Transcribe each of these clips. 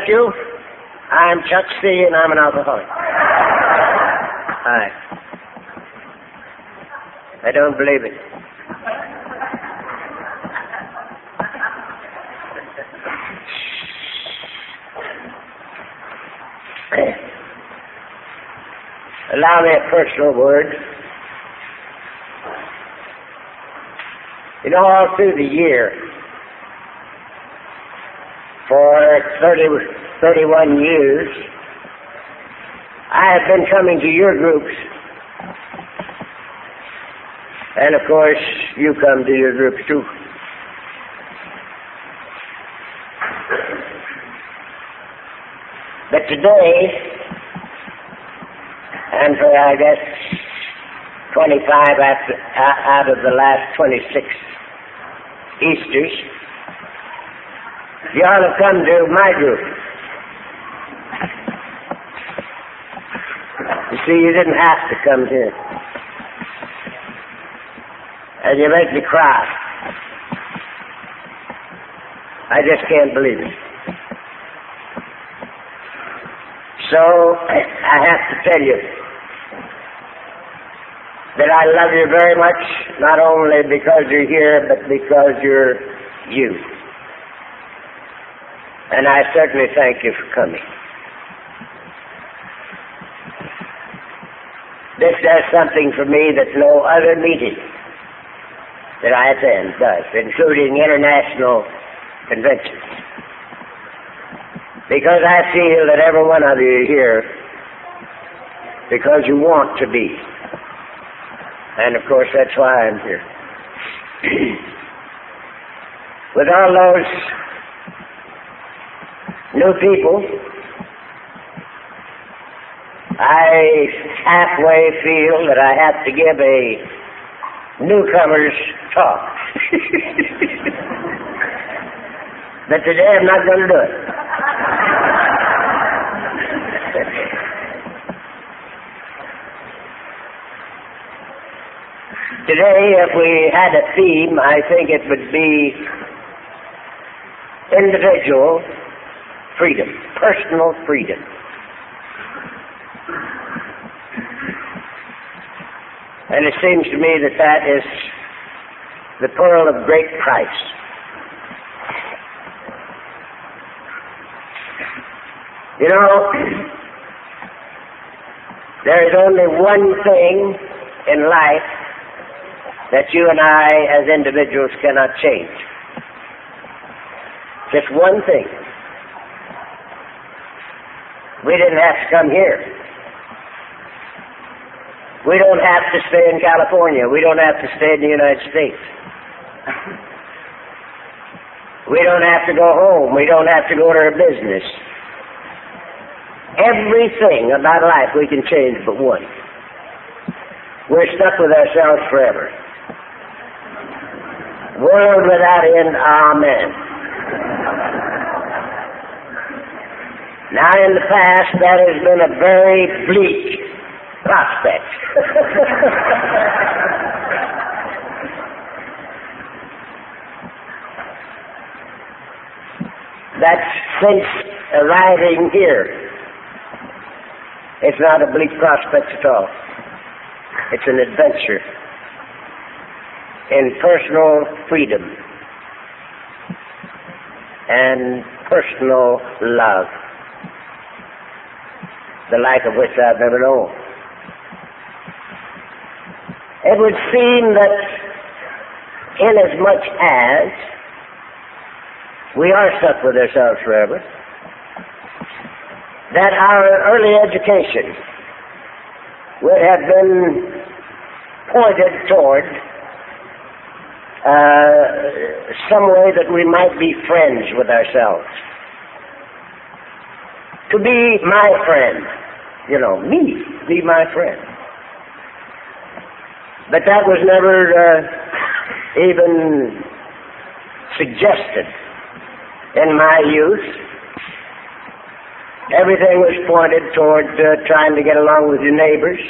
you? I'm Chuck C. and I'm an alcoholic. Hi. I don't believe it. Allow me a personal word. You know, all through the year, for 31 years, I have been coming to your groups. And of course, you come to your groups too. But today, and for I guess 25 out of the last 26 Easters, you ought to come to my group. You see, you didn't have to come here. And you make me cry. I just can't believe it. So, I have to tell you that I love you very much, not only because you're here, but because you're you. And I certainly thank you for coming. This does something for me that no other meeting that I attend does, including international conventions. Because I feel that every one of you are here because you want to be. And of course, that's why I'm here. With all those new people, I halfway feel that I have to give a newcomer's talk. But today I'm not going to do it. Today, if we had a theme, I think it would be individual freedom, personal freedom. And it seems to me that that is the pearl of great price. You know, there is only one thing in life that you and I as individuals cannot change. Just one thing. We didn't have to come here. We don't have to stay in California. We don't have to stay in the United States. We don't have to go home. We don't have to go to our business. Everything about life we can change but one. We're stuck with ourselves forever. World without end, amen. Now in the past that has been a very bleak prospect. That's since arriving here. It's not a bleak prospect at all. It's an adventure in personal freedom and personal love, the like of which I've never known. It would seem that inasmuch as we are stuck with ourselves forever, that our early education would have been pointed toward some way that we might be friends with ourselves. To be my friend. You know, me, be my friend. But that was never even suggested in my youth. Everything was pointed toward trying to get along with your neighbors.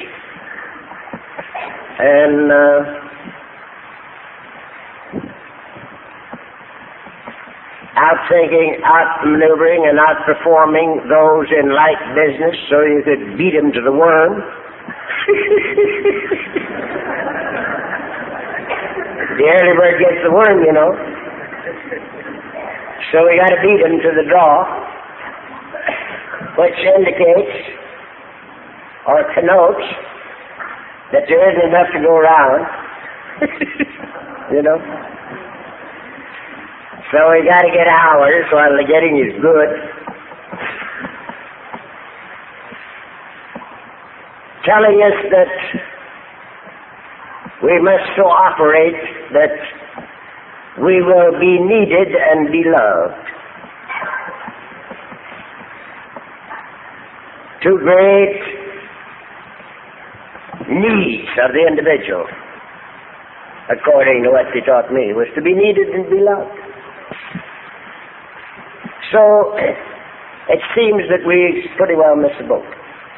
And outthinking, outmaneuvering, and outperforming those in like business so you could beat them to the worm. The early bird gets the worm, you know. So we got to beat them to the draw, which indicates or connotes that there isn't enough to go around, you know. So we got to get ours while the getting is good. Telling us that we must so operate that we will be needed and be loved. Two great needs of the individual, according to what they taught me, was to be needed and be loved. So it seems that we pretty well missed the boat.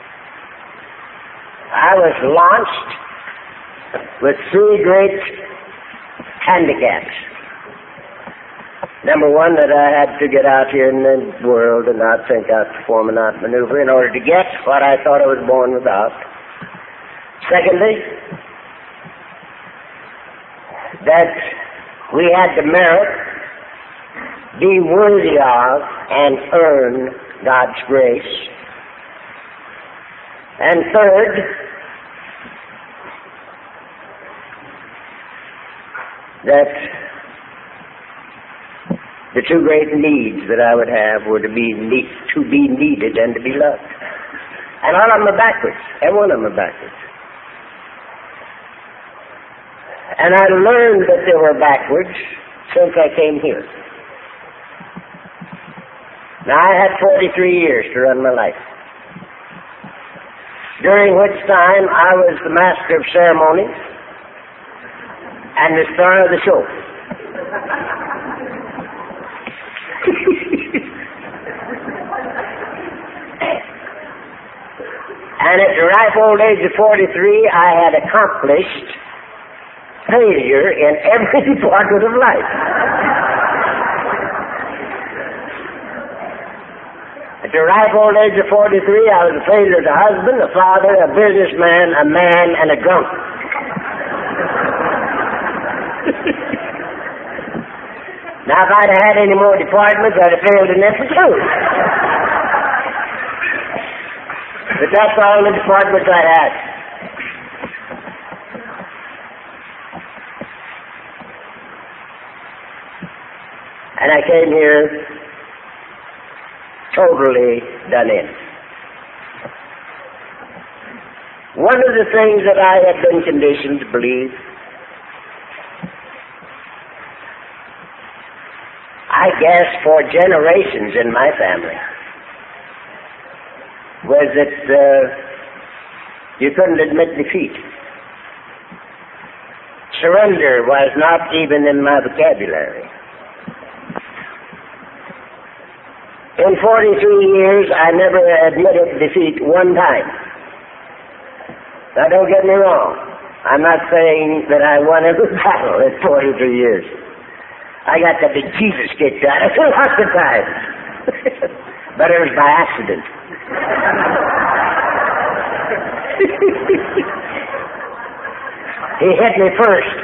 I was launched with three great handicaps. Number one, that I had to get out here in the world and not think, outperform, and outmaneuver in order to get what I thought I was born without. Secondly, that we had to merit, be worthy of, and earn God's grace. And third, that the two great needs that I would have were to be needed and to be loved. And all of them are backwards. Every one of them are backwards. And I learned that they were backwards since I came here. Now, I had 43 years to run my life, during which time I was the master of ceremonies and the star of the show. And at the ripe old age of 43, I had accomplished failure in every department of life. At the ripe old age of 43, I was a failure as a husband, a father, a businessman, a man, and a drunk. Now, if I'd had any more departments, I'd have failed in them too. But that's all the departments I had. And I came here totally done in. One of the things that I have been conditioned to believe, I guess for generations in my family, was that you couldn't admit defeat. Surrender was not even in my vocabulary. In 43 years, I never admitted defeat one time. Now, don't get me wrong. I'm not saying that I won every battle in 43 years. I got the big Jesus kicked out of it lots of times. But it was by accident. He hit me first.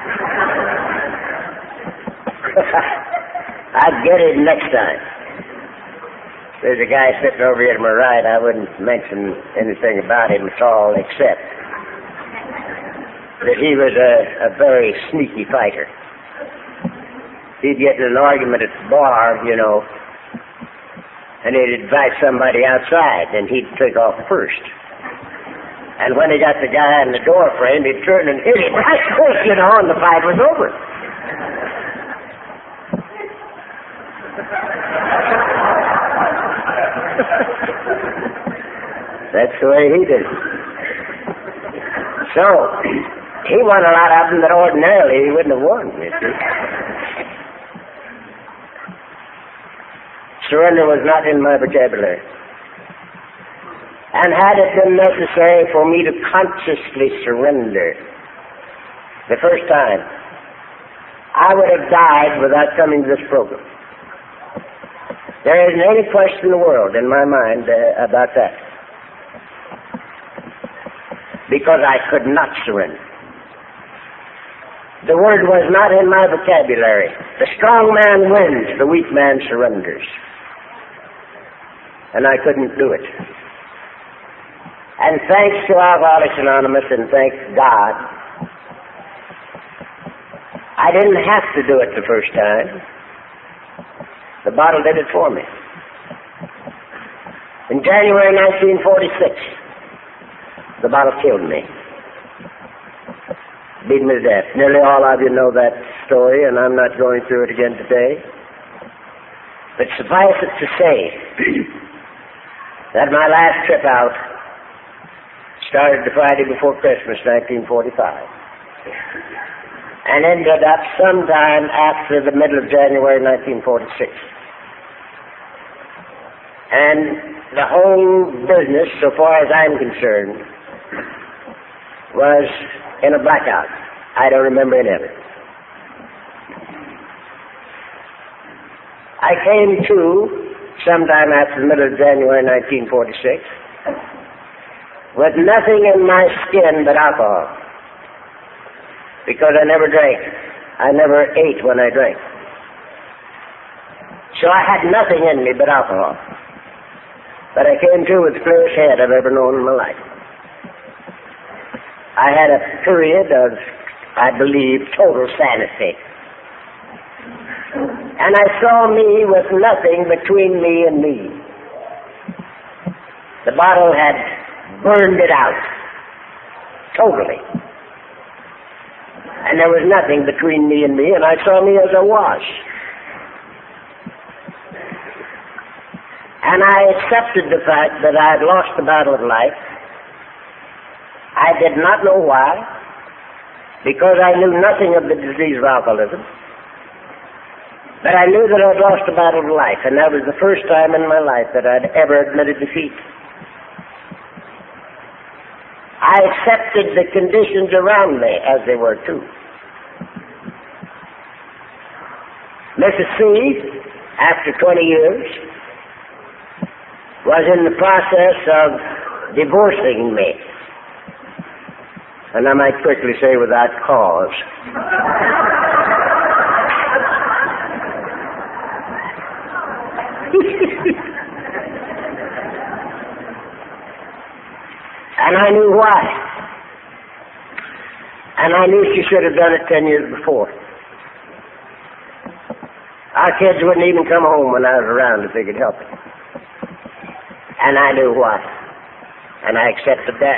I'd get it next time. There's a guy sitting over here to my right. I wouldn't mention anything about him at all except that he was a very sneaky fighter. He'd get in an argument at the bar, you know, and he'd invite somebody outside, and he'd take off first. And when he got the guy in the door frame, he'd turn and hit him right quick, you know, and the fight was over. That's the way he did it. So, he won a lot of them that ordinarily he wouldn't have won, you see. Surrender was not in my vocabulary. And had it been necessary for me to consciously surrender the first time, I would have died without coming to this program. There isn't any question in the world in my mind about that. Because I could not surrender. The word was not in my vocabulary. The strong man wins, the weak man surrenders. And I couldn't do it. And thanks to Alcoholics Anonymous and thank God, I didn't have to do it the first time. The bottle did it for me. In January 1946, the bottle killed me. Beat me to death. Nearly all of you know that story, and I'm not going through it again today. But suffice it to say that my last trip out started the Friday before Christmas, 1945, and ended up sometime after the middle of January 1946. And the whole business, so far as I'm concerned, was in a blackout. I don't remember any of it. I came to sometime after the middle of January 1946 with nothing in my skin but alcohol, because I never drank. I never ate when I drank. So I had nothing in me but alcohol. But I came to with the clearest head I've ever known in my life. I had a period of, I believe, total sanity. And I saw me with nothing between me and me. The bottle had burned it out. Totally. And there was nothing between me and me, and I saw me as I was. And I accepted the fact that I had lost the battle of life. I did not know why, because I knew nothing of the disease of alcoholism. But I knew that I had lost the battle of life, and that was the first time in my life that I'd ever admitted defeat. I accepted the conditions around me as they were too. Mrs. C, after 20 years, was in the process of divorcing me. And I might quickly say without cause. And I knew why. And I knew she should have done it 10 years before. Our kids wouldn't even come home when I was around if they could help it. And I knew why. And I accepted that.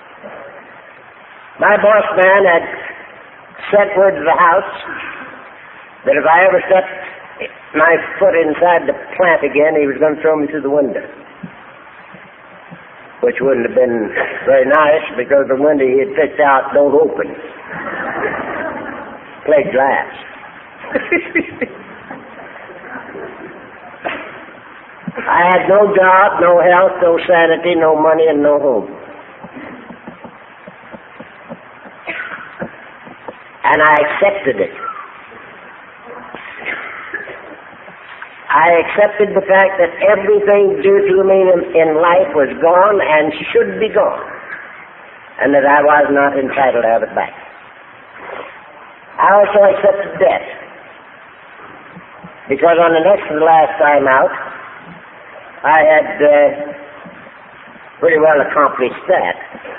My boss man had sent word to the house that if I ever set my foot inside the plant again, he was going to throw me through the window. Which wouldn't have been very nice, because the window he had picked out don't open. Plate glass. I had no job, no health, no sanity, no money, and no home. And I accepted it. I accepted the fact that everything due to me in life was gone and should be gone, and that I was not entitled to have it back. I also accepted death, because on the next to the last time out, I had pretty well accomplished that.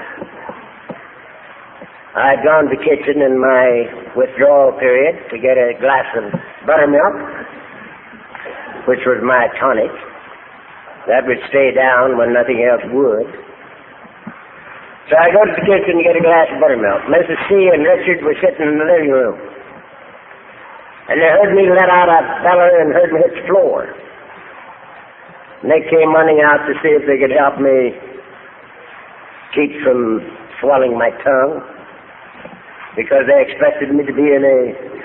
I had gone to the kitchen in my withdrawal period to get a glass of buttermilk, which was my tonic. That would stay down when nothing else would. So I go to the kitchen to get a glass of buttermilk. Mrs. C and Richard were sitting in the living room. And they heard me let out a feller and heard me hit the floor. And they came running out to see if they could help me keep from swelling my tongue, because they expected me to be in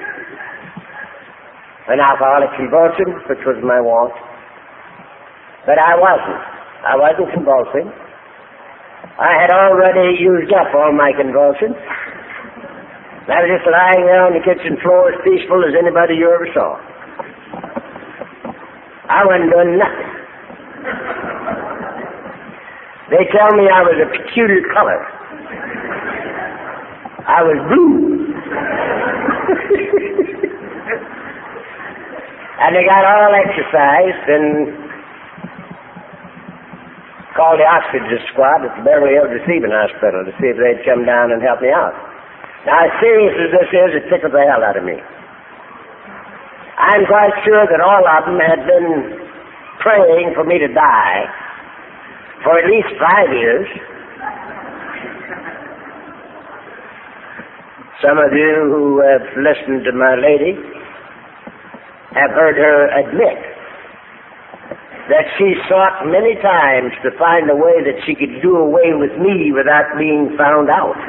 an alcoholic convulsion, which was my want. But I wasn't. I wasn't convulsing. I had already used up all my convulsions. I was just lying there on the kitchen floor as peaceful as anybody you ever saw. I wasn't doing nothing. They tell me I was a peculiar color. I was blue. And they got all exercised and called the oxygen squad at the Beverly Hills Receiving Hospital to see if they'd come down and help me out. Now, as serious as this is, it tickled the hell out of me. I'm quite sure that all of them had been praying for me to die for at least 5 years. Some of you who have listened to my lady have heard her admit that she sought many times to find a way that she could do away with me without being found out.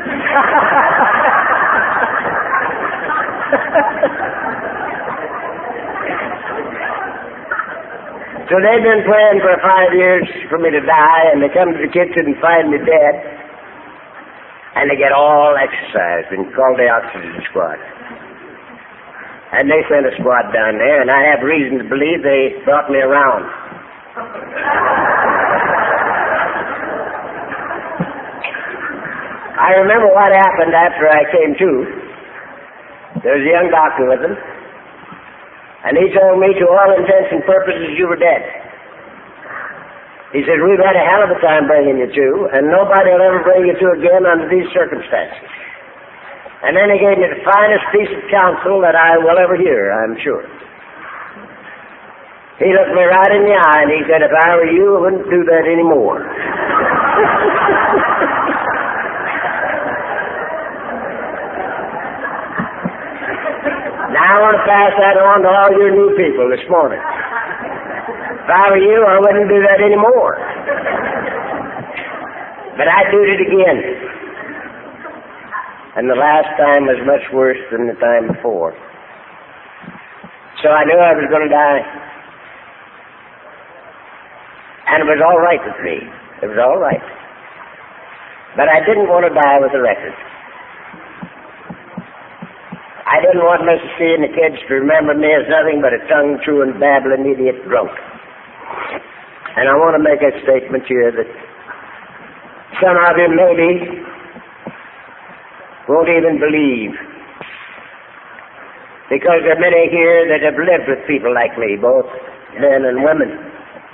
So they've been praying for 5 years for me to die, and they come to the kitchen and find me dead, and they get all exercised and call the oxygen squad. And they sent a squad down there, and I have reason to believe they brought me around. I remember what happened after I came to. There was a young doctor with them, and he told me to all intents and purposes you were dead. He said, we've had a hell of a time bringing you to, and nobody will ever bring you to again under these circumstances. And then he gave me the finest piece of counsel that I will ever hear, I'm sure. He looked me right in the eye and he said, if I were you, I wouldn't do that anymore. Now I want to pass that on to all your new people this morning. If I were you, I wouldn't do that anymore. But I did it again. And the last time was much worse than the time before. So I knew I was going to die. And it was all right with me. It was all right. But I didn't want to die with a record. I didn't want Mrs. C and the kids to remember me as nothing but a tongue-chewing, babbling idiot drunk. And I want to make a statement here that some of you maybe won't even believe. Because there are many here that have lived with people like me, both men and women.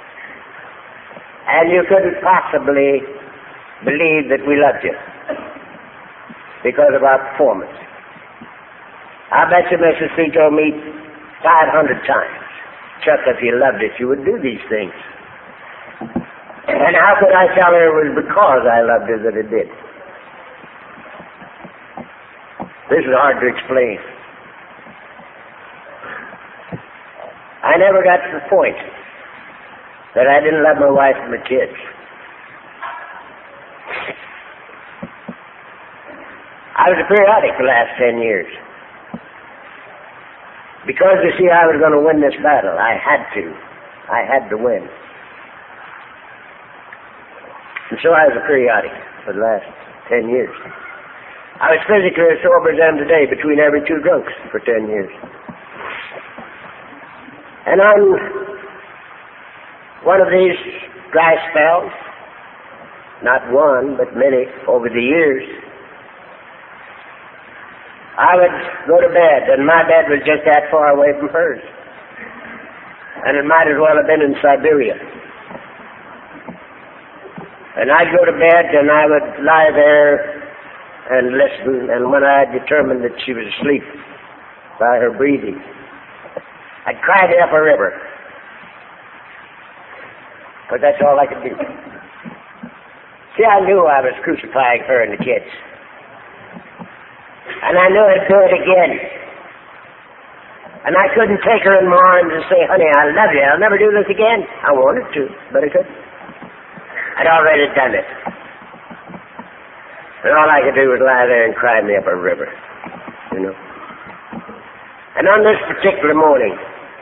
And you couldn't possibly believe that we loved you because of our performance. I bet you Mrs. C told me 500 times, Chuck, if you loved it, you would do these things. And how could I tell her it was because I loved her that it did? This is hard to explain. I never got to the point that I didn't love my wife and my kids. I was a periodic the last 10 years. Because, you see, I was going to win this battle. I had to. I had to win. And so I was a periodic for the last 10 years. I was physically as sober as I am today, between every two drunks for 10 years. And on one of these dry spells, not one, but many over the years, I would go to bed, and my bed was just that far away from hers. And it might as well have been in Siberia. And I'd go to bed, and I would lie there and listen, and when I determined that she was asleep by her breathing, I'd cry me up a river. But that's all I could do. See, I knew I was crucifying her and the kids. And I knew I'd do it again. And I couldn't take her in my arms and say, honey, I love you. I'll never do this again. I wanted to, but I couldn't. I'd already done it. And all I could do was lie there and cry me up a river, you know. And on this particular morning,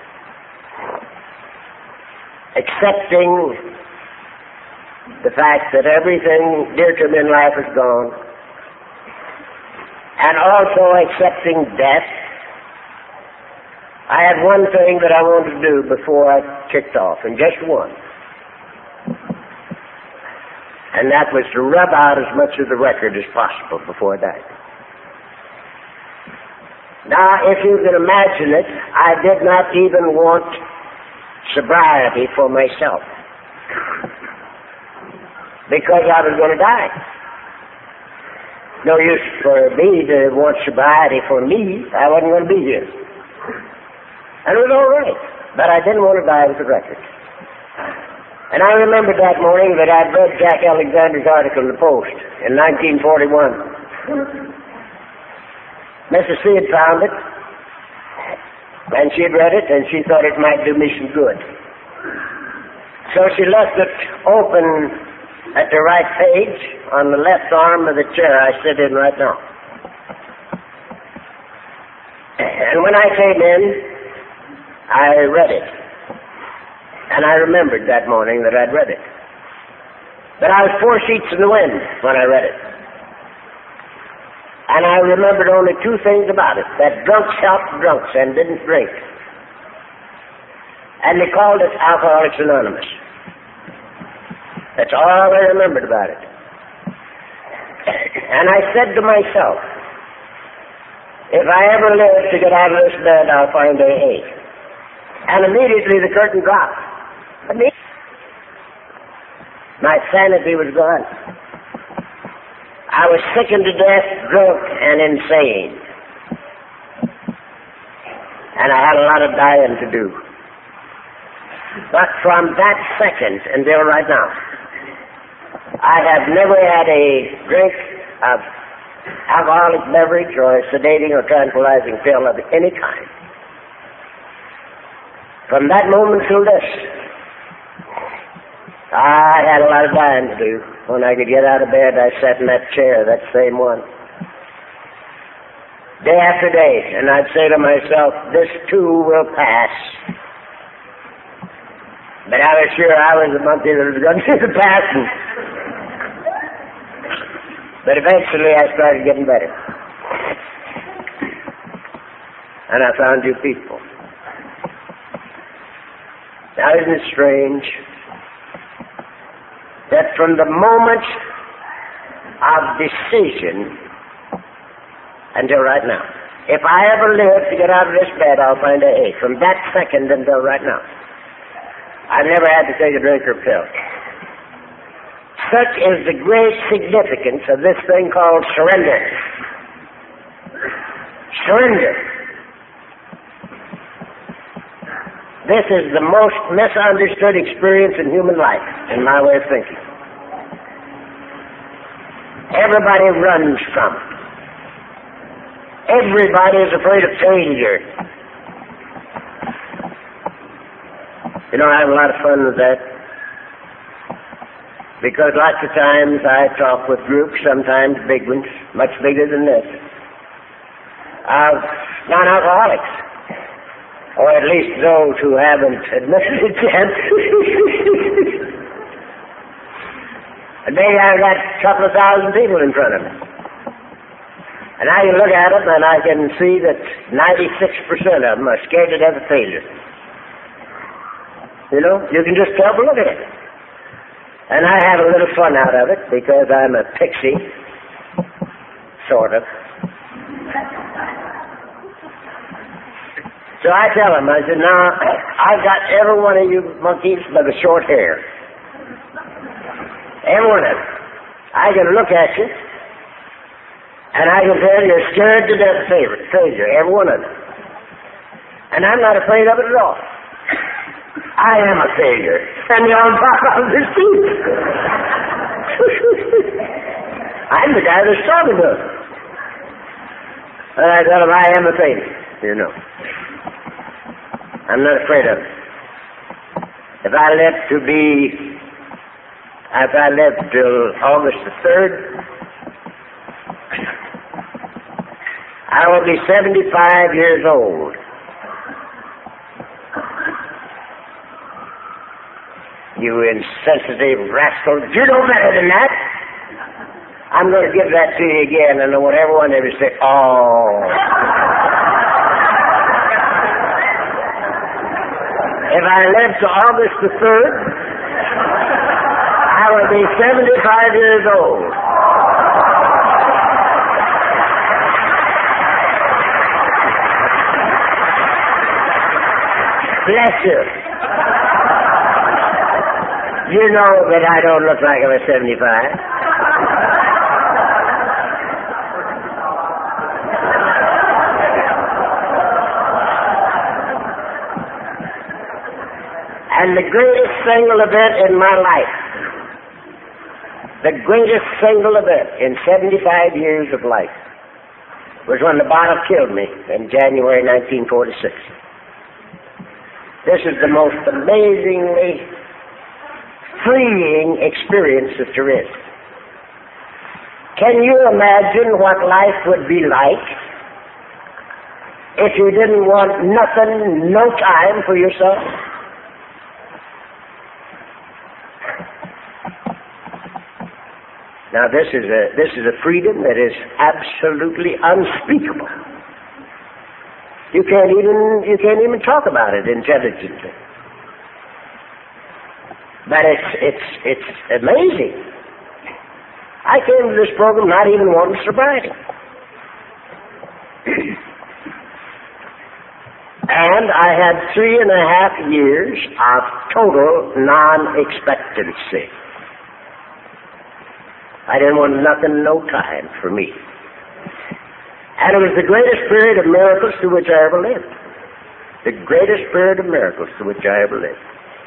accepting the fact that everything dear to me in life is gone, and also accepting death, I had one thing that I wanted to do before I kicked off, and just one. And that was to rub out as much of the record as possible before I died. Now, if you can imagine it, I did not even want sobriety for myself, because I was going to die. No use for me to want sobriety for me. I wasn't going to be here. And it was all right, but I didn't want to die with the record. And I remembered that morning that I'd read Jack Alexander's article in the Post in 1941. Mrs. C had found it, and she had read it, and she thought it might do me some good. So she left it open at the right page on the left arm of the chair I sit in right now. And when I came in, I read it. And I remembered that morning that I'd read it. But I was 4 sheets in the wind when I read it. And I remembered only 2 things about it: that drunks helped drunks and didn't drink. And they called it Alcoholics Anonymous. That's all I remembered about it. And I said to myself, if I ever live to get out of this bed, I'll find AA. And immediately the curtain dropped. My sanity was gone. I was sickened to death, drunk, and insane. And I had a lot of dying to do. But from that second until right now, I have never had a drink of alcoholic beverage or a sedating or tranquilizing pill of any kind. From that moment till this, I had a lot of dying to do. When I could get out of bed, I sat in that chair, that same one, day after day, and I'd say to myself, this too will pass. But I was sure I was the monkey that was going to do the passing. But eventually I started getting better. And I found you people. Now, isn't it strange that from the moment of decision until right now, if I ever live to get out of this bed, I'll find AA. From that second until right now, I've never had to take a drink or pill. Such is the great significance of this thing called surrender. Surrender. This is the most misunderstood experience in human life, in my way of thinking. Everybody runs from it. Everybody is afraid of failure. You know, I have a lot of fun with that. Because lots of times I talk with groups, sometimes big ones, much bigger than this, of non-alcoholics. Or at least those who haven't admitted it yet. And maybe I've got a couple of thousand people in front of me. And I can look at them and I can see that 96% of them are scared to death of failure. You know, you can just tell by looking at it. And I have a little fun out of it because I'm a pixie, sort of. So I tell him, I said, now, I've got every one of you monkeys by the short hair. Every one of them. I can look at you, and I can tell you're scared to death of failure, every one of them. And I'm not afraid of it at all. I am a failure. And you're on top of this seat. I'm the guy that's talking to him. And I tell him, I am a failure, you know. I'm not afraid of it. If I live till August the 3rd, I will be 75 years old. You insensitive rascal. You know better than that. I'm going to give that to you again, and I want everyone to say, oh. If I live to August the 3rd, I will be 75 years old. Bless you. You know that I don't look like I'm 75. And the greatest single event in my life, the greatest single event in 75 years of life, was when the bottle killed me in January 1946. This is the most amazingly freeing experience that there is. Can you imagine what life would be like if you didn't want nothing, no time for yourself? Now this is a freedom that is absolutely unspeakable. You can't even talk about it intelligently. But it's amazing. I came to this program not even wanting sobriety. And I had 3.5 years of total non-expectancy. I didn't want nothing, no time for me. And it was the greatest period of miracles to which I ever lived. The greatest period of miracles to which I ever lived.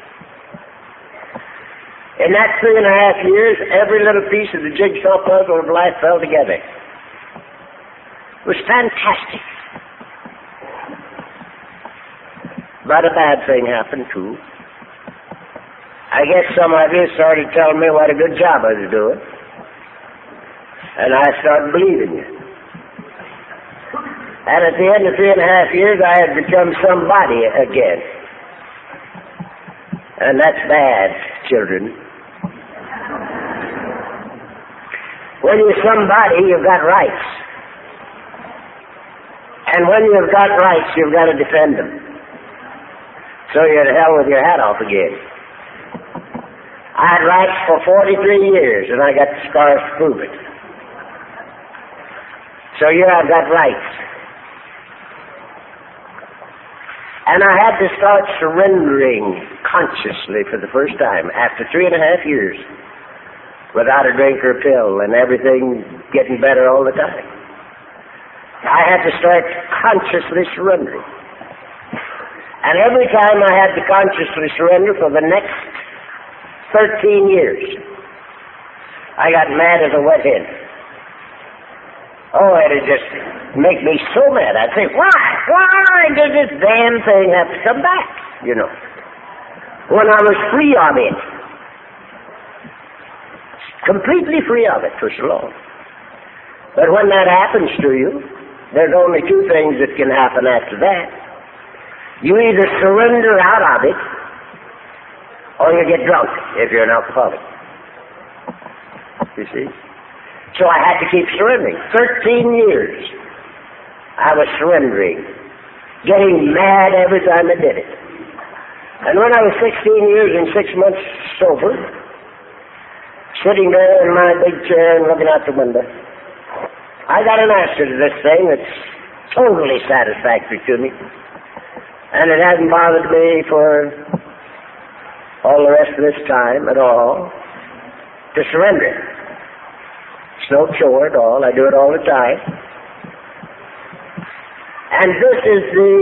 In that 3.5 years, every little piece of the jigsaw puzzle of life fell together. It was fantastic. But a bad thing happened, too. I guess some of you started telling me what a good job I was doing. And I started believing it. And at the end of 3.5 years, I had become somebody again. And that's bad, children. When you're somebody, you've got rights. And when you've got rights, you've got to defend them. So you're to hell with your hat off again. I had rights for 43 years, and I got the scars to prove it. So here I've got rights. And I had to start surrendering consciously for the first time after 3.5 years without a drink or a pill and everything getting better all the time. I had to start consciously surrendering. And every time I had to consciously surrender for the next 13 years, I got mad as a wet hen. Oh, it'd just make me so mad. I'd say, why does this damn thing have to come back, you know, when I was free of it? Completely free of it for so long. But when that happens to you, there's only two things that can happen after that. You either surrender out of it, or you get drunk if you're an alcoholic. You see? So I had to keep surrendering. 13 years I was surrendering, getting mad every time I did it. And when I was 16 years and 6 months sober, sitting there in my big chair and looking out the window, I got an answer to this thing that's totally satisfactory to me. And it hasn't bothered me for all the rest of this time at all to surrender it. It's no chore at all. I do it all the time. And this is the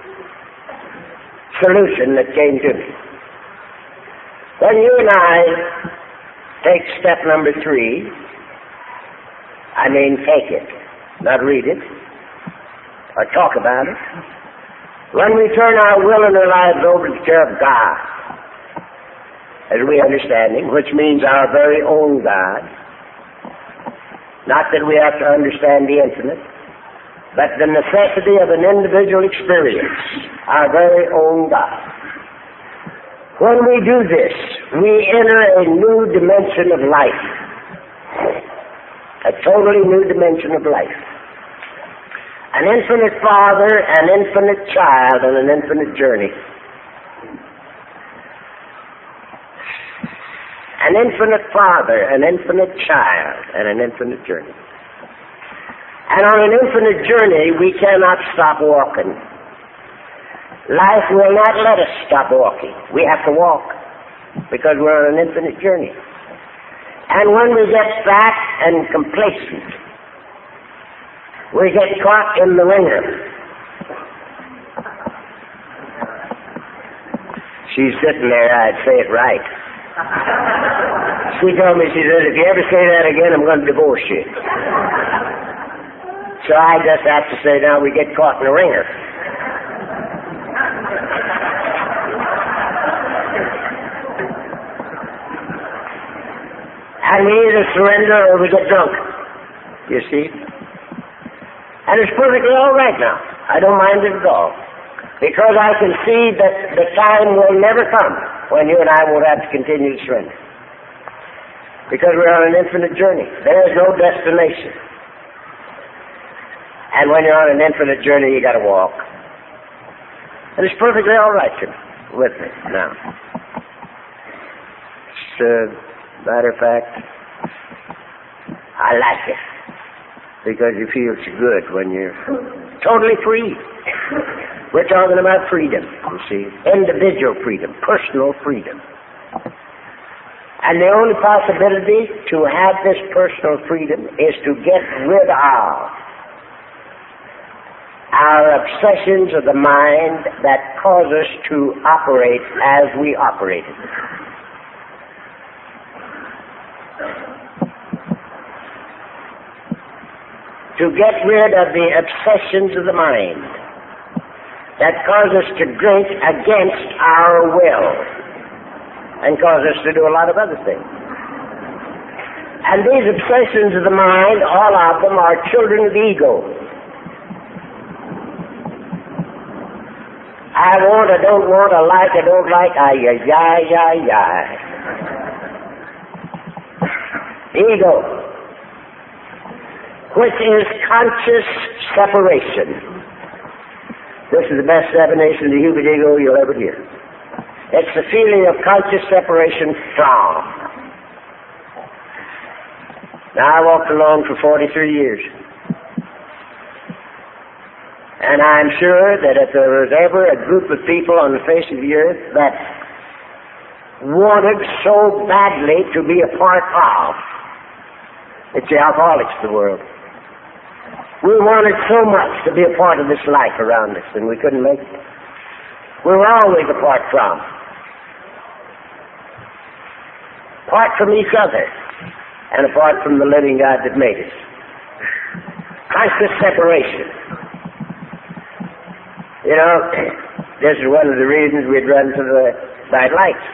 solution that came to me. When you and I take step number 3, I mean take it, not read it, or talk about it. When we turn our will and our lives over to the care of God, as we understand Him, which means our very own God, not that we have to understand the infinite, but the necessity of an individual experience, our very own God. When we do this, we enter a new dimension of life, a totally new dimension of life. An infinite Father, an infinite child, and an infinite journey. an infinite Father, an infinite child, and an infinite journey. And on an infinite journey, we cannot stop walking. Life will not let us stop walking. We have to walk because we're on an infinite journey. And when we get fat and complacent, we get caught in the ringer. She's sitting there, I'd say it right. She told me, she said, if you ever say that again, I'm going to divorce you. So I just have to say now we get caught in the ringer. And we either surrender or we get drunk. You see? And it's perfectly all right now. I don't mind it at all. Because I can see that the time will never come when you and I won't have to continue to surrender. Because we're on an infinite journey. There is no destination. And when you're on an infinite journey, you got to walk. And it's perfectly all right with me now. Matter of fact, I like it because you feel so good when you're totally free. We're talking about freedom, you see, individual freedom, personal freedom. And the only possibility to have this personal freedom is to get rid of our obsessions of the mind that cause us to operate as we operated. To get rid of the obsessions of the mind that cause us to drink against our will and cause us to do a lot of other things. And these obsessions of the mind, all of them, are children of ego. I want, I don't want, I like, I don't like, Ego, which is conscious separation. This is the best definition of the human ego you'll ever hear. It's the feeling of conscious separation from. Now, I walked along for 43 years. And I'm sure that if there was ever a group of people on the face of the earth that wanted so badly to be a part of, it's the alcoholics of the world. We wanted so much to be a part of this life around us, and we couldn't make it. We were always apart from. Apart from each other, and apart from the living God that made us. Conscious separation. You know, this is one of the reasons we'd run to the side lights.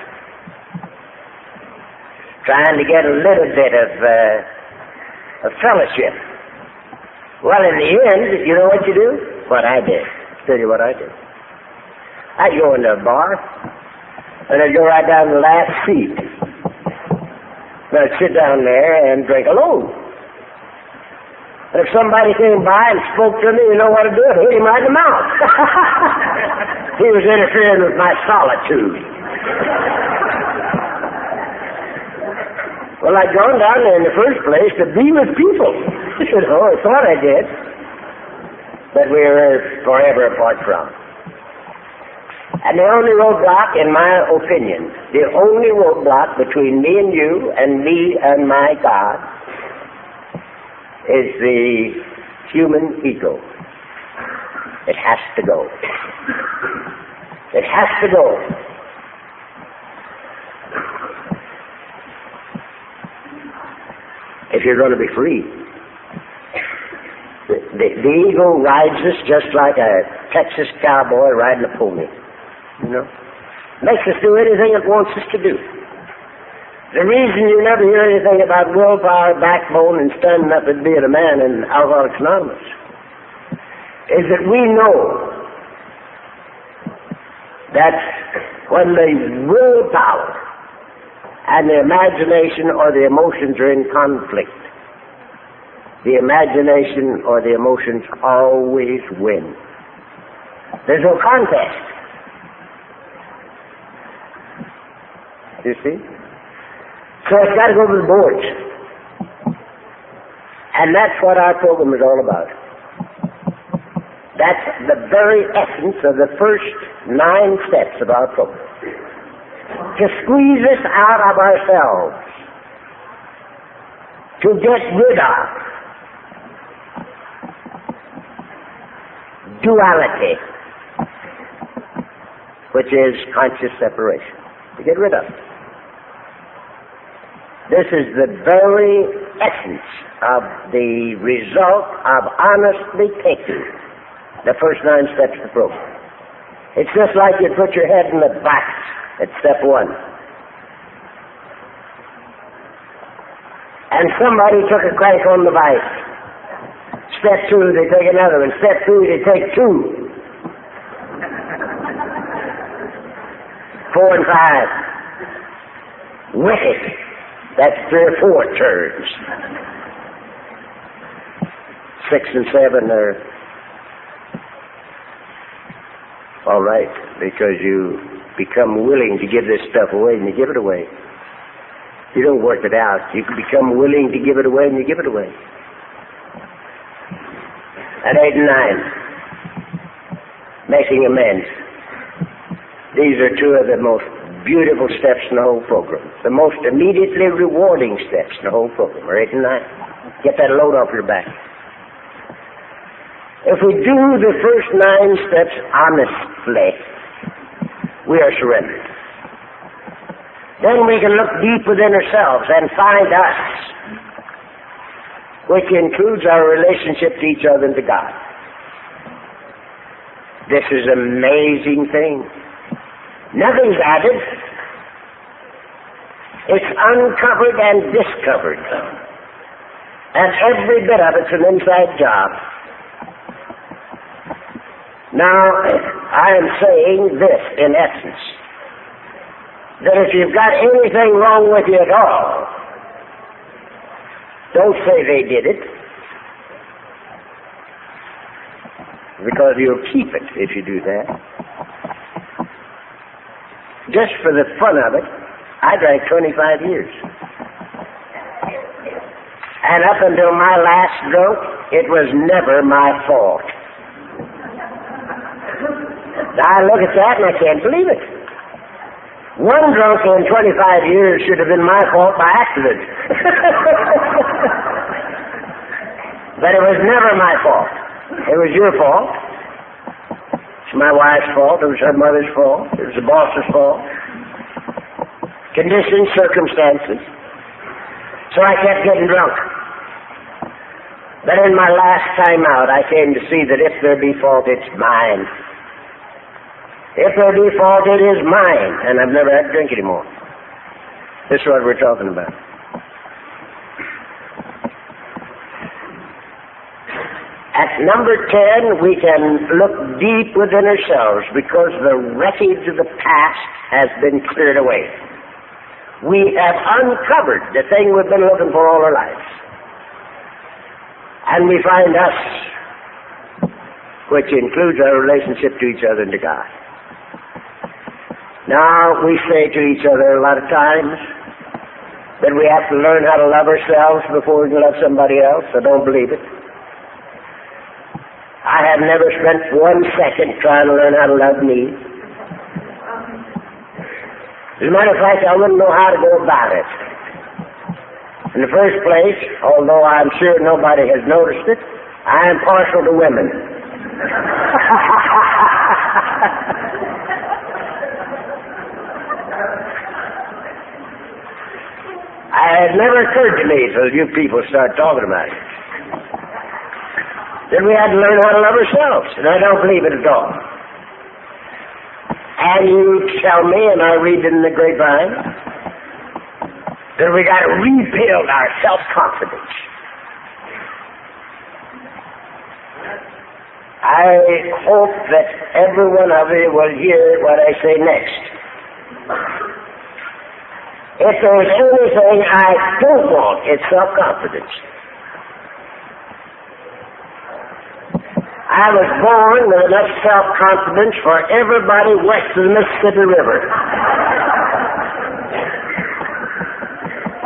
Trying to get a little bit of fellowship. Well, in the end, you know what you do? What I did. I'll tell you what I did. I'd go into a bar, and I'd go right down to the last seat. And I'd sit down there and drink alone. And if somebody came by and spoke to me, you know what I'd do? I'd hit him right in the mouth. He was interfering with my solitude. Well, I'd gone down there in the first place to be with people. You know, I thought I did. But we were forever apart from. And the only roadblock, in my opinion, the only roadblock between me and you and me and my God is the human ego. It has to go. It has to go. If you're going to be free. The ego rides us just like a Texas cowboy riding a pony. You know? Makes us do anything it wants us to do. The reason you never hear anything about willpower, backbone, and standing up and being a man in Alcoholics Anonymous is that we know that when the willpower and the imagination or the emotions are in conflict, the imagination or the emotions always win. There's no contest. You see? So it's got to go to the boards. And that's what our program is all about. That's the very essence of the first 9 steps of our program. To squeeze us out of ourselves. To get rid of duality, which is conscious separation. To get rid of it. This is the very essence of the result of honestly taking the first 9 steps of the program. It's just like you put your head in the box at step 1. And somebody took a crank on the vice. Step 2, they take another one. Step 3, they take 2. 4 and 5. Wicked. That's 3 or 4 turns. 6 and 7 are all right, because you become willing to give this stuff away and you give it away. You don't work it out. You can become willing to give it away and you give it away. And 8 and 9, making amends. These are 2 of the most beautiful steps in the whole program. The most immediately rewarding steps in the whole program are 8 and 9. Get that load off your back. If we do the first 9 steps honestly, we are surrendered. Then we can look deep within ourselves and find us, which includes our relationship to each other and to God. This is an amazing thing. Nothing's added. It's uncovered and discovered. And every bit of it's an inside job. Now, I am saying this in essence, that if you've got anything wrong with you at all, don't say they did it, because you'll keep it if you do that. Just for the fun of it, I drank 25 years. And up until my last drunk, it was never my fault. Now I look at that and I can't believe it. One drunk in 25 years should have been my fault by accident. But it was never my fault. It was your fault. It's my wife's fault. It was her mother's fault. It was the boss's fault. Conditions, circumstances. So I kept getting drunk. But in my last time out, I came to see that if there be fault, it's mine. If there be fault, it is mine, and I've never had to drink anymore. This is what we're talking about. At number 10, we can look deep within ourselves because the wreckage of the past has been cleared away. We have uncovered the thing we've been looking for all our lives. And we find us, which includes our relationship to each other and to God. Now, we say to each other a lot of times that we have to learn how to love ourselves before we can love somebody else. I don't believe it. I have never spent 1 second trying to learn how to love me. As a matter of fact, I wouldn't know how to go about it. In the first place, although I'm sure nobody has noticed it, I am partial to women. It never occurred to me until you people start talking about it. That we had to learn how to love ourselves, and I don't believe it at all. And you tell me, and I read in the grapevine, that we got to rebuild our self-confidence. I hope that every one of you will hear what I say next. If there's anything I don't want, it's self-confidence. I was born with enough self-confidence for everybody west of the Mississippi River.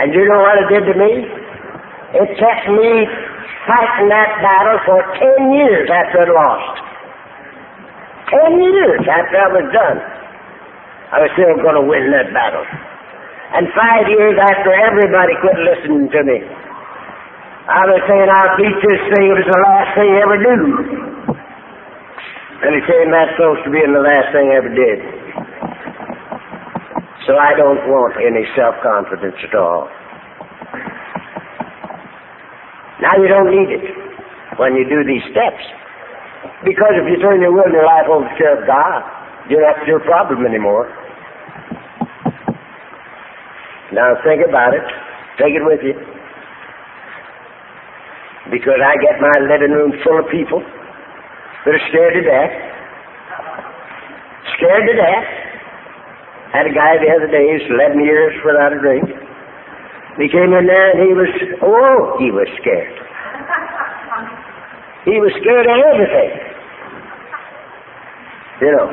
And you know what it did to me? It kept me fighting that battle for 10 years after I'd lost. 10 years after I was done, I was still going to win that battle. And 5 years after everybody quit listening to me, I was saying, I'll beat this thing. It was the last thing I ever do. And it came that close to being the last thing I ever did. So I don't want any self-confidence at all. Now you don't need it when you do these steps. Because if you turn your will and your life over to the care of God, you're not your problem anymore. Now think about it. Take it with you. Because I get my living room full of people that are scared to death. Scared to death. Had a guy the other day, he's 11 years without a drink. He came in there and he was scared. He was scared of everything. You know.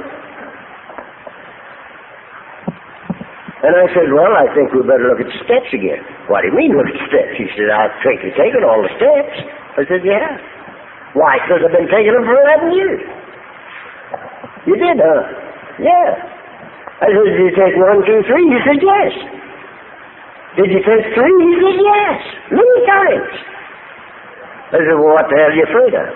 And I said, well, I think we better look at the steps again. What do you mean look at the steps? He said, I've taken all the steps. I said, yeah. Why? Because I've been taking them for 11 years. You did, huh? Yeah. I said, did you take 1, 2, 3? He said, yes. Did you take 3? He said, yes. Many times. I said, well, what the hell are you afraid of?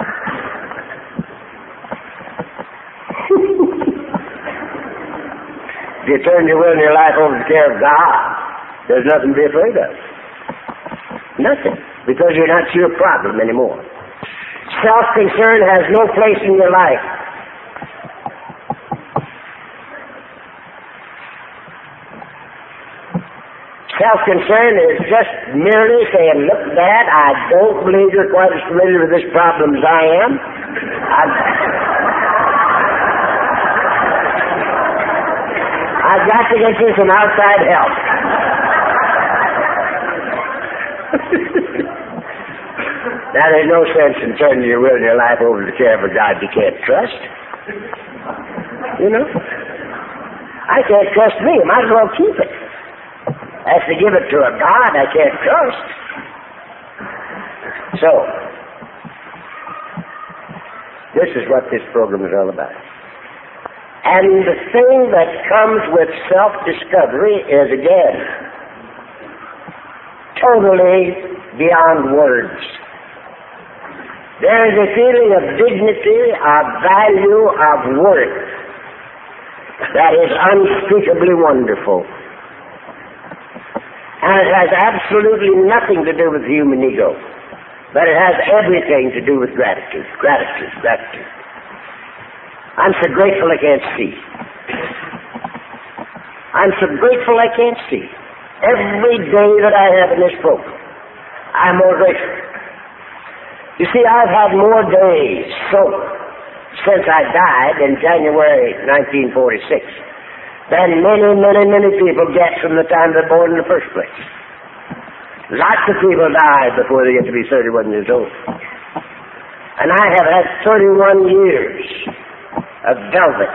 If you turn your will and your life over to the care of God, there's nothing to be afraid of. Nothing. Because you're not your problem anymore. Self-concern has no place in your life. Self-concern is just merely saying, look, Dad, I don't believe you're quite as familiar with this problem as I am. I've got to get you some outside help. Now, there's no sense in turning your will and your life over to the care of a God you can't trust. You know? I can't trust me. I might as well keep it. As to give it to a God I can't trust. So, this is what this program is all about. And the thing that comes with self-discovery is, again, totally beyond words. There is a feeling of dignity, of value, of worth that is unspeakably wonderful. And it has absolutely nothing to do with the human ego, but it has everything to do with gratitude. Gratitude, gratitude. I'm so grateful I can't see. I'm so grateful I can't see. Every day that I have in this program, I'm more grateful. You see, I've had more days since I died in January 1946 than many people get from the time they're born in the first place. Lots of people die before they get to be 31 years old. And I have had 31 years of velvet.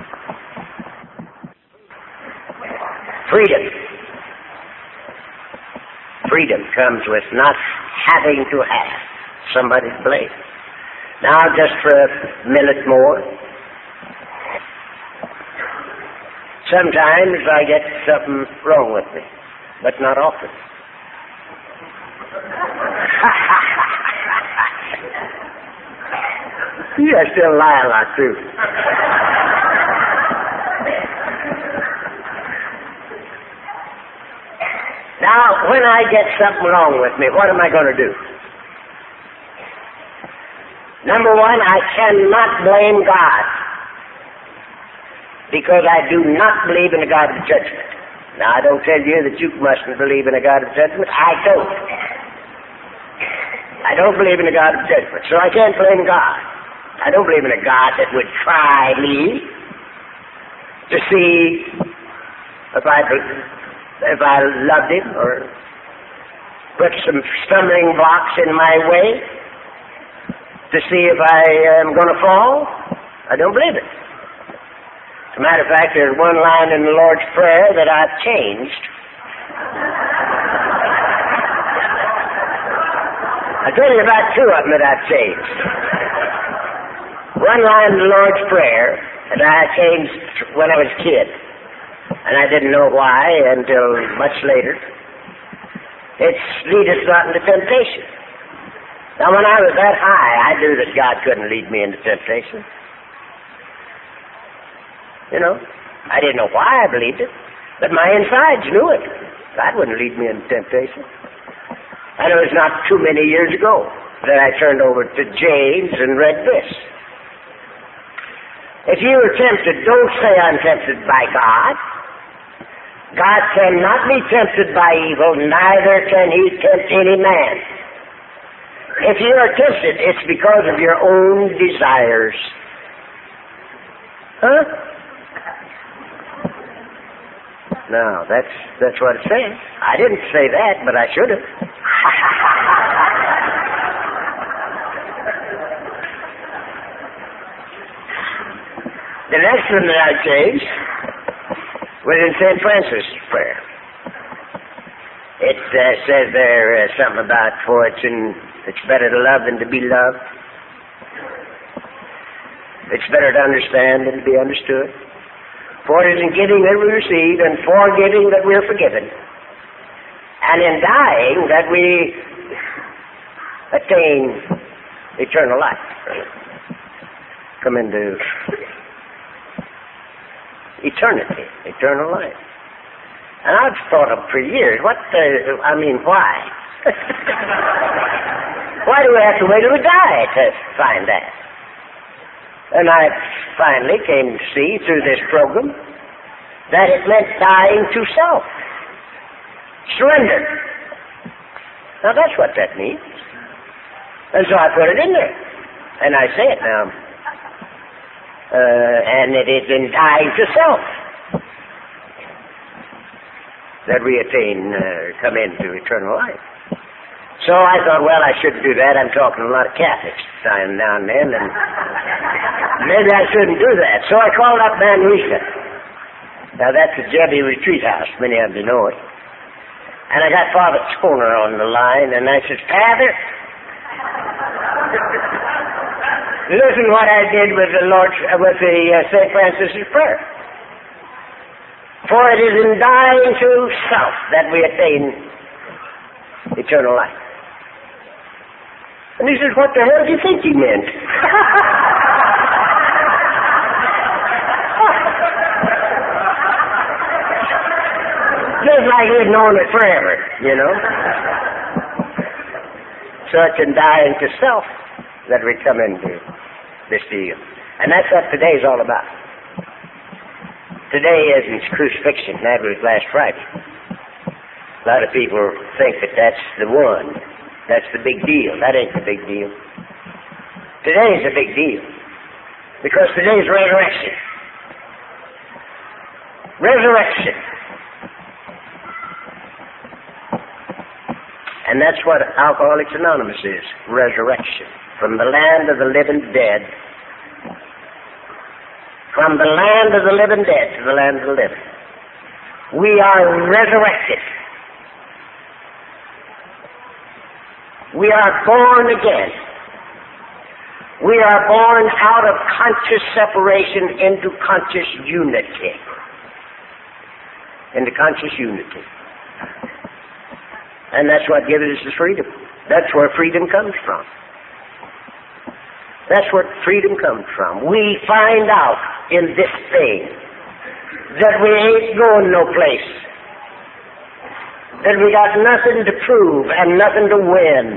Freedom. Freedom comes with not having to have somebody's blame. Now, just for a minute more. Sometimes I get something wrong with me, but not often. I still lie a lot, too. Now, when I get something wrong with me, what am I going to do? Number one, I cannot blame God, because I do not believe in a God of judgment. Now, I don't tell you that you mustn't believe in a God of judgment. I don't. I don't believe in a God of judgment, so I can't blame God. I don't believe in a God that would try me to see if I loved him or put some stumbling blocks in my way to see if I am going to fall. I don't believe it. As a matter of fact, there's one line in the Lord's Prayer that I've changed. I'll tell you about two of them that I've changed. One line in the Lord's Prayer that I changed when I was a kid, and I didn't know why until much later. It's, lead us not into temptation. Now, when I was that high, I knew that God couldn't lead me into temptation. You know, I didn't know why I believed it, but my insides knew it. God wouldn't lead me into temptation. And it was not too many years ago that I turned over to James and read this. If you are tempted, don't say I'm tempted by God. God cannot be tempted by evil, neither can he tempt any man. If you are tempted, it's because of your own desires. Huh? No, that's what it says. I didn't say that, but I should have. The next one that I changed was in St. Francis' prayer. It says there something about, for it's better to love than to be loved. It's better to understand than to be understood. For it is in giving that we receive, and forgiving that we are forgiven. And in dying that we attain eternal life. Come into eternity, eternal life. And I've thought of for years, why? Why do we have to wait till we die to find that? And I finally came to see through this program that it meant dying to self. Surrender. Now that's what that means. And so I put it in there. And I say it now. And it is in dying to self that we come into eternal life. So I thought, well, I shouldn't do that. I'm talking to a lot of Catholics now and then, and maybe I shouldn't do that. So I called up Manresa. Now, that's the Jebbie Retreat House. Many of you know it. And I got Father Toner on the line, and I said, Father, listen what I did with the St. Francis' prayer. For it is in dying to self that we attain eternal life. And he says, what the hell do you think he meant? Just like he'd known it forever, you know. So it's in dying to self that we come into this deal. And that's what today's all about. Today isn't crucifixion. That was last Friday. A lot of people think that that's the one. That's the big deal. That ain't the big deal. Today's a big deal. Because today's resurrection. Resurrection. And that's what Alcoholics Anonymous is. Resurrection. From the land of the living dead. From the land of the living dead to the land of the living. We are resurrected. We are born again. We are born out of conscious separation into conscious unity. Into conscious unity. And that's what gives us the freedom. That's where freedom comes from. That's where freedom comes from. We find out in this thing that we ain't going no place. That we got nothing to prove and nothing to win.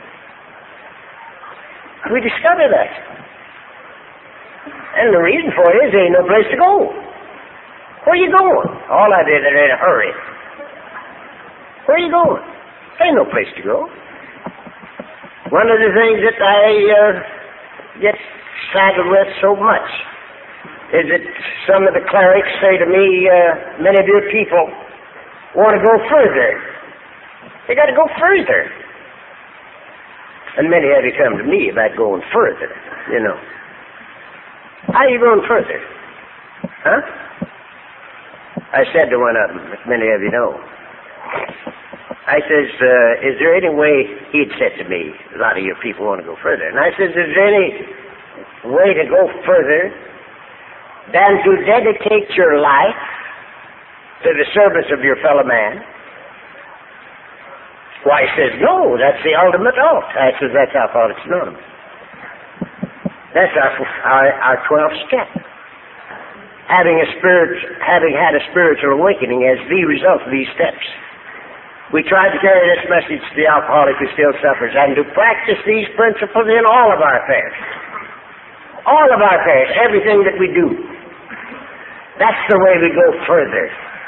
We discover that. And the reason for it is there ain't no place to go. Where are you going? All I did is in a hurry. Where are you going? There ain't no place to go. One of the things that I get saddled with so much is that some of the clerics say to me, many of your people want to go further. They got to go further. And many of you come to me about going further, you know. How are you going further? Huh? I said to one of them, that many of you know, I says, is there any way, he'd said to me, a lot of your people want to go further. And I says, is there any way to go further than to dedicate your life to the service of your fellow man? Why, he says, no, that's the ultimate oath. I says, that's Alcoholics Anonymous. That's our 12th step. Having had a spiritual awakening as the result of these steps. We tried to carry this message to the alcoholic who still suffers and to practice these principles in all of our affairs. All of our affairs, everything that we do. That's the way we go further.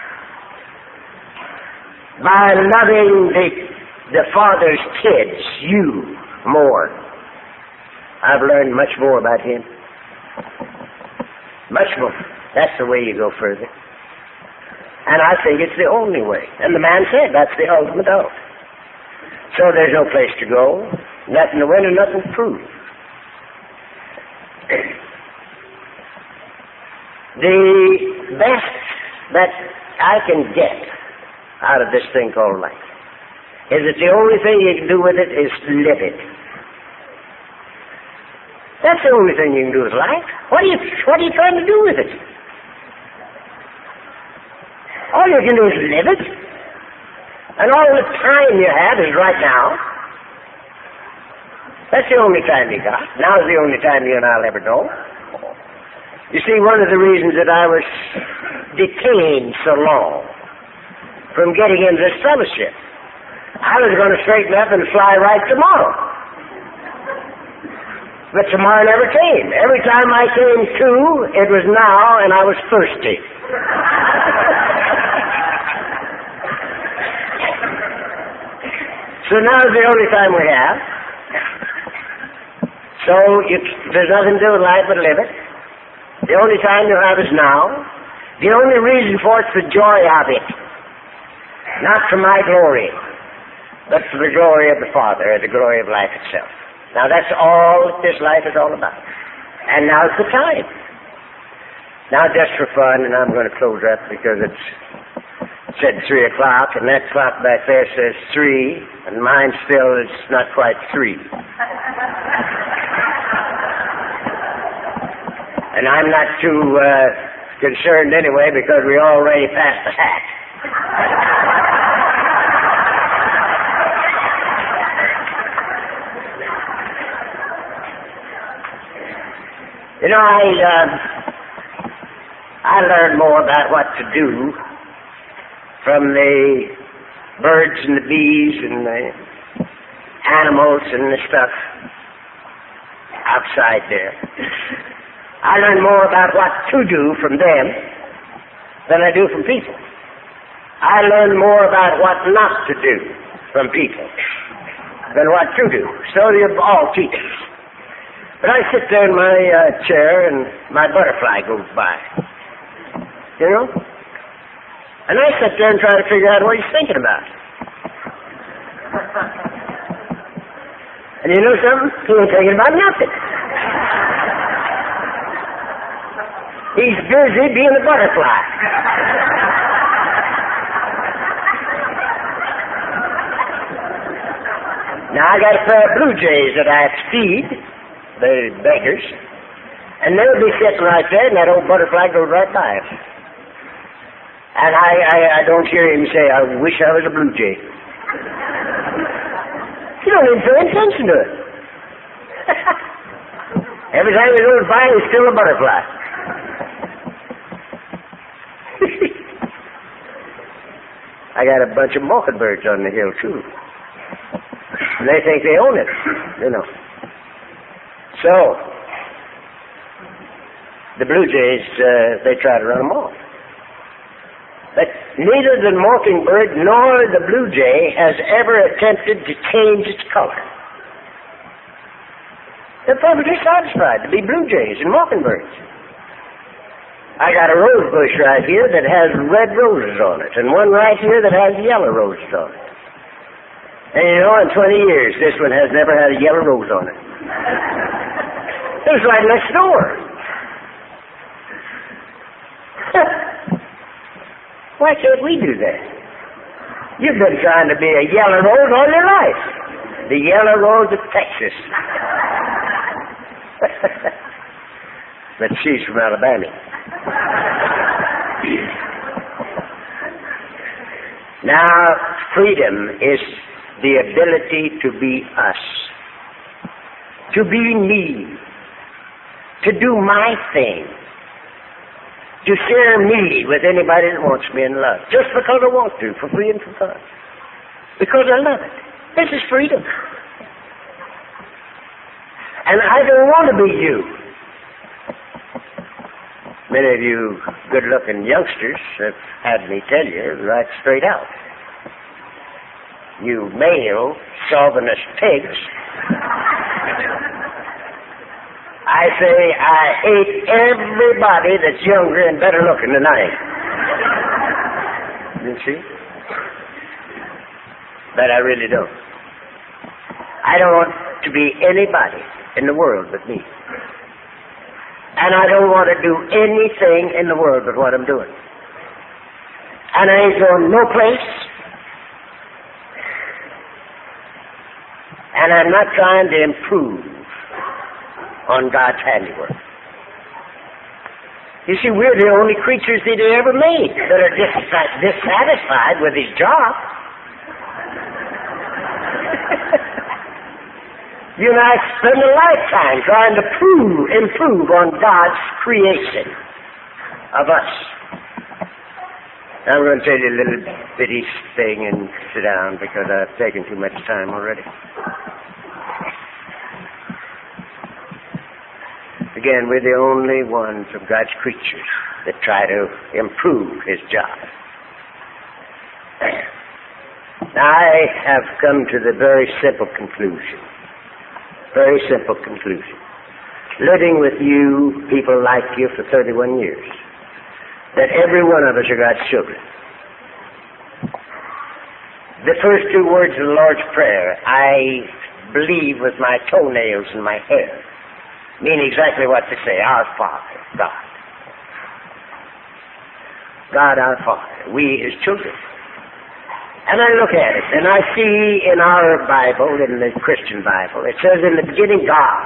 By loving the Father's kids, you, more. I've learned much more about him. Much more. That's the way you go further. And I think it's the only way. And the man said that's the ultimate oath. So there's no place to go, nothing to win and nothing to prove. The best that I can get out of this thing called life is that the only thing you can do with it is live it. That's the only thing you can do with life. What are you trying to do with it? All you can do is live it. And all the time you have is right now. That's the only time you got. Now's the only time you and I'll ever know. You see, one of the reasons that I was detained so long from getting into this fellowship, I was going to straighten up and fly right tomorrow. But tomorrow never came. Every time I came to, it was now, and I was thirsty. So now's the only time we have. So there's nothing to do with life but live it. The only time you have is now. The only reason for it's the joy of it. Not for my glory, but for the glory of the Father, the glory of life itself. Now that's all that this life is all about. And now's the time. Now just for fun, and I'm going to close up because it's said 3 o'clock, and that clock back there says 3, and mine still is not quite 3. And I'm not too concerned anyway because we already passed the hat. You know, I learned more about what to do from the birds and the bees and the animals and the stuff outside there. I learned more about what to do from them than I do from people. I learned more about what not to do from people than what to do. So they're all teachers. But I sit there in my chair and my butterfly goes by. You know? And I sit there and try to figure out what he's thinking about. And you know something? He ain't thinking about nothing. He's busy being a butterfly. Now I got a pair of blue jays that I have to feed. The beggars. And they'll be sitting right there, and that old butterfly goes right by us. And I don't hear him say, I wish I was a blue jay. You don't even pay attention to it. Every time he goes by, he's still a butterfly. I got a bunch of mockingbirds on the hill, too. And they think they own it, you know. So, the blue jays, they try to run them off. But neither the mockingbird nor the blue jay has ever attempted to change its color. They're perfectly satisfied to be blue jays and mockingbirds. I got a rose bush right here that has red roses on it, and one right here that has yellow roses on it. And you know, in 20 years, this one has never had a yellow rose on it. It was right next door. Why can't we do that? You've been trying to be a yellow rose all your life. The yellow rose of Texas. But she's from Alabama. Now, freedom is the ability to be us, to be me, to do my thing, to share me with anybody that wants me in love, just because I want to, for free and for fun, because I love it. This is freedom. And I don't want to be you. Many of you good-looking youngsters have had me tell you right straight out. You male, chauvinist pigs. I say I hate everybody that's younger and better looking than I am. You see? But I really don't. I don't want to be anybody in the world but me. And I don't want to do anything in the world but what I'm doing. And I ain't going no place. And I'm not trying to improve on God's handiwork. You see, we're the only creatures that He ever made that are dissatisfied with His job. You and I spend a lifetime trying to improve on God's creation of us. Now I'm going to tell you a little bitty thing and sit down because I've taken too much time already. Again, we're the only ones of God's creatures that try to improve His job. Now, I have come to the very simple conclusion. Very simple conclusion. Living with you, people like you, for 31 years, that every one of us are God's children. The first two words of the Lord's Prayer, I believe with my toenails and my hair, mean exactly what they say. Our Father, God. God our Father. We His children. And I look at it, and I see in our Bible, in the Christian Bible, it says, in the beginning, God.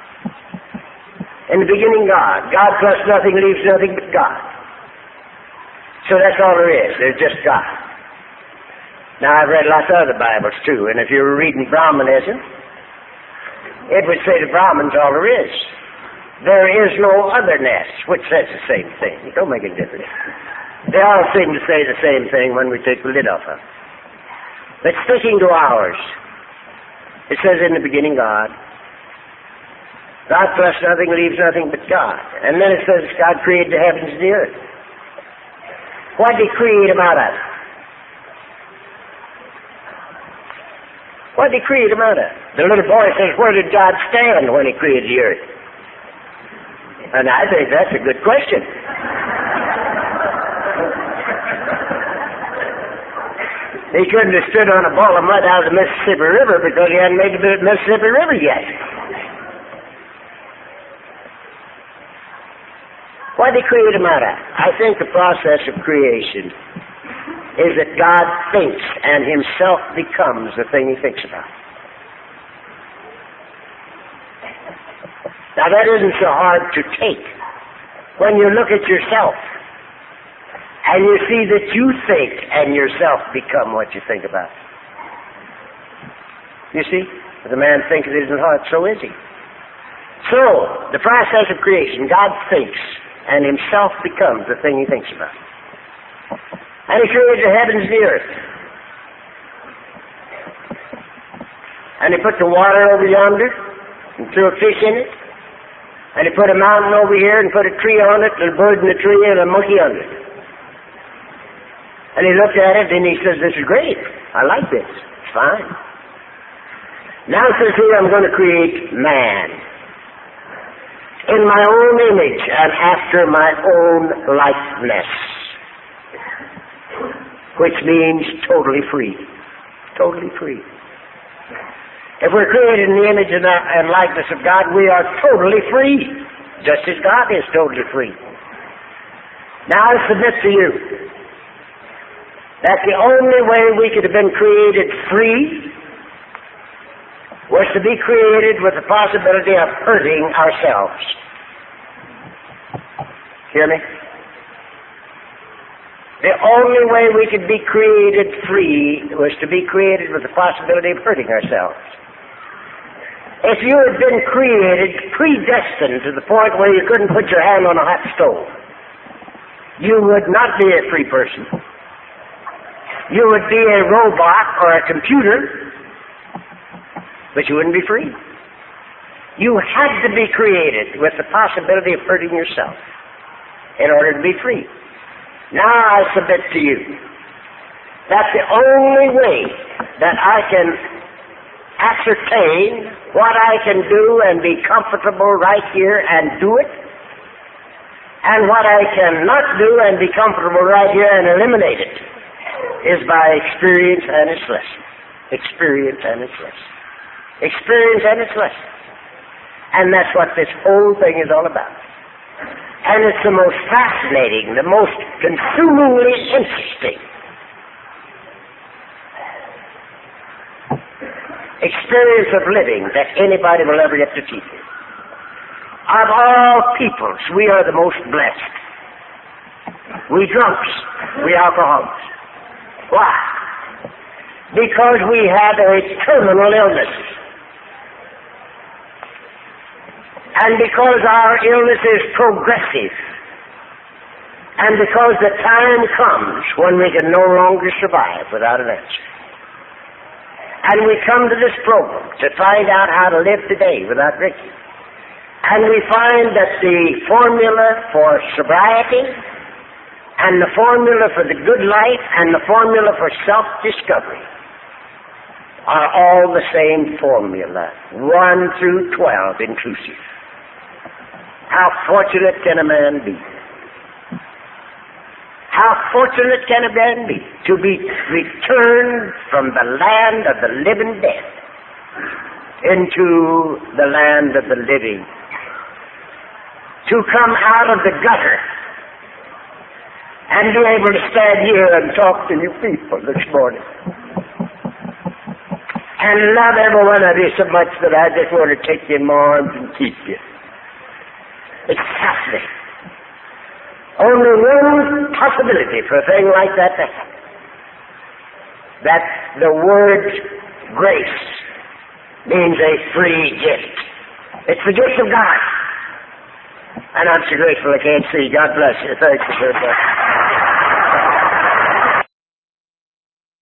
In the beginning, God. God plus nothing leaves nothing but God. So that's all there is. There's just God. Now, I've read lots of other Bibles, too, and if you were reading Brahmanism, it would say the Brahman's all there is. There is no otherness, which says the same thing. It don't make a difference. They all seem to say the same thing when we take the lid off them. But sticking to ours, it says in the beginning God. God plus nothing leaves nothing but God. And then it says God created the heavens and the earth. What did He create them out of? What did He create them out of? The little boy says, where did God stand when He created the earth? And I think that's a good question. He couldn't have stood on a ball of mud out of the Mississippi River because He hadn't made the Mississippi River yet. What did He create him out of? I think the process of creation is that God thinks and Himself becomes the thing He thinks about. Now that isn't so hard to take. When you look at yourself, and you see that you think and yourself become what you think about. You see? If a man thinketh in his heart, so is he. So, the process of creation, God thinks and Himself becomes the thing He thinks about. And He created the heavens and the earth. And He put the water over yonder and threw a fish in it. And He put a mountain over here and put a tree on it and a bird in the tree and a monkey under it. And He looked at it and He says, this is great. I like this. It's fine. Now it says here, I'm going to create man in my own image and after my own likeness, which means totally free. Totally free. If we're created in the image and likeness of God, we are totally free, just as God is totally free. Now I submit to you that the only way we could have been created free was to be created with the possibility of hurting ourselves. Hear me? The only way we could be created free was to be created with the possibility of hurting ourselves. If you had been created predestined to the point where you couldn't put your hand on a hot stove, you would not be a free person. You would be a robot or a computer, but you wouldn't be free. You had to be created with the possibility of hurting yourself in order to be free. Now I submit to you that the only way that I can ascertain what I can do and be comfortable right here and do it, and what I cannot do and be comfortable right here and eliminate it, is by experience and its lesson. Experience and its lesson. Experience and its lesson. And that's what this whole thing is all about. And it's the most fascinating, the most consumingly interesting experience of living that anybody will ever get to teach you. Of all peoples, we are the most blessed. We drunks, we alcoholics. Why? Because we have a terminal illness. And because our illness is progressive, and because the time comes when we can no longer survive without an answer. And we come to this program to find out how to live today without drinking. And we find that the formula for sobriety, and the formula for the good life, and the formula for self-discovery are all the same formula, 1 through 12 inclusive. How fortunate can a man be? How fortunate can a man be to be returned from the land of the living dead into the land of the living, to come out of the gutter and be able to stand here and talk to you people this morning and love every one of you so much that I just want to take you in my arms and keep you. It's fascinating. Only one possibility for a thing like that to happen. That the word grace means a free gift. It's the gift of God. And I'm so grateful I can't see. God bless you. Thank you very much.